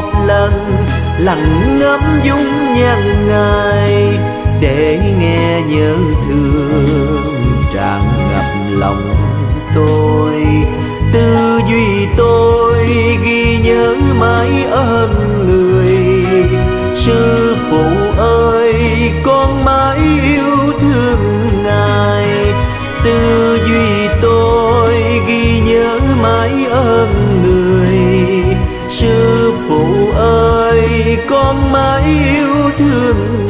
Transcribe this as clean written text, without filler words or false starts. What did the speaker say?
lần lặng ngắm dung nhan ngài, để nghe nhớ thương tràn ngập lòng tôi. Tư duy tôi ghi nhớ mãi ơn người, sư phụ ơi con mãi yêu thương ngài. Tư duy tôi ghi nhớ mãi ơn người, sư phụ ơi con mãi yêu thương